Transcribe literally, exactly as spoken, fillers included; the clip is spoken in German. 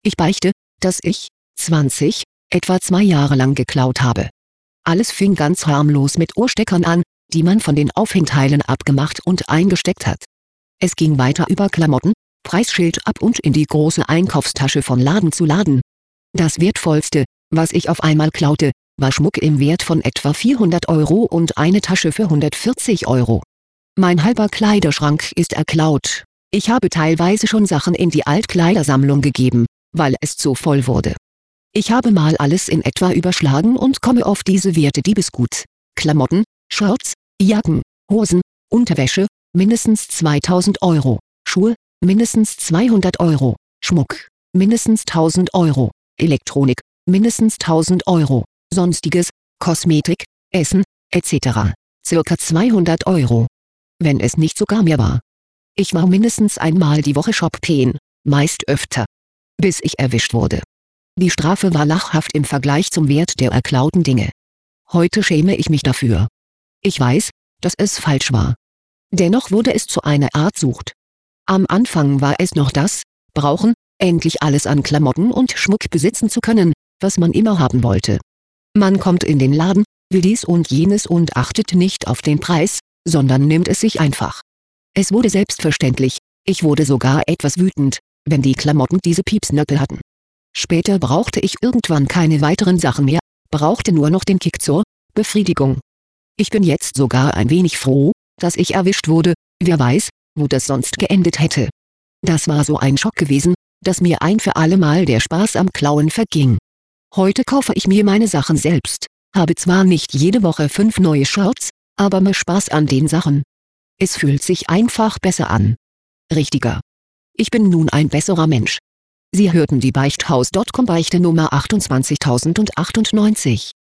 Ich beichte, dass ich, zwanzig, etwa zwei Jahre lang geklaut habe. Alles fing ganz harmlos mit Ohrsteckern an, die man von den Aufhängteilen abgemacht und eingesteckt hat. Es ging weiter über Klamotten, Preisschild ab und in die große Einkaufstasche von Laden zu Laden. Das Wertvollste, was ich auf einmal klaute, war Schmuck im Wert von etwa vierhundert Euro und eine Tasche für hundertvierzig Euro. Mein halber Kleiderschrank ist erklaut. Ich habe teilweise schon Sachen in die Altkleidersammlung gegeben, weil es zu voll wurde. Ich habe mal alles in etwa überschlagen und komme auf diese Werte Diebesgut. Klamotten, Shirts, Jacken, Hosen, Unterwäsche, mindestens zweitausend Euro, Schuhe, mindestens zweihundert Euro, Schmuck, mindestens tausend Euro, Elektronik, mindestens tausend Euro, Sonstiges, Kosmetik, Essen, et cetera, circa zweihundert Euro. Wenn es nicht sogar mehr war. Ich war mindestens einmal die Woche shoppen, meist öfter. Bis ich erwischt wurde. Die Strafe war lachhaft im Vergleich zum Wert der erklauten Dinge. Heute schäme ich mich dafür. Ich weiß, dass es falsch war. Dennoch wurde es zu einer Art Sucht. Am Anfang war es noch das Brauchen, endlich alles an Klamotten und Schmuck besitzen zu können, was man immer haben wollte. Man kommt in den Laden, will dies und jenes und achtet nicht auf den Preis, sondern nimmt es sich einfach. Es wurde selbstverständlich, ich wurde sogar etwas wütend, wenn die Klamotten diese Piepsnöpel hatten. Später brauchte ich irgendwann keine weiteren Sachen mehr, brauchte nur noch den Kick zur Befriedigung. Ich bin jetzt sogar ein wenig froh, dass ich erwischt wurde, wer weiß, wo das sonst geendet hätte. Das war so ein Schock gewesen, dass mir ein für alle Mal der Spaß am Klauen verging. Heute kaufe ich mir meine Sachen selbst, habe zwar nicht jede Woche fünf neue Shirts, aber mir Spaß an den Sachen. Es fühlt sich einfach besser an. Richtiger. Ich bin nun ein besserer Mensch. Sie hörten die Beichthaus Punkt com Beichte Nummer achtundzwanzigausendneunundachtzig.